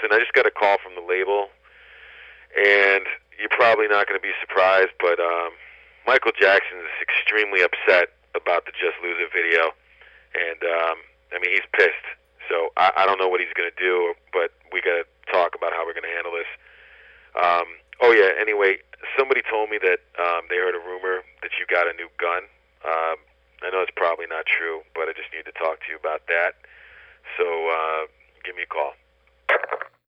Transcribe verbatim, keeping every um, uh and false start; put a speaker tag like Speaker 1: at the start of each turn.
Speaker 1: listen, I just got a call from the label, and you're probably not going to be surprised, but um, Michael Jackson is extremely upset about the Just Lose It video, and um, I mean, he's pissed. So I, I don't know what he's going to do, but we got to talk about how we're going to handle this. Um, oh yeah. Anyway, somebody told me that um, they heard a rumor that you got a new gun. Um, I know it's probably not true, but I just need to talk to you about that. So uh, give me a call.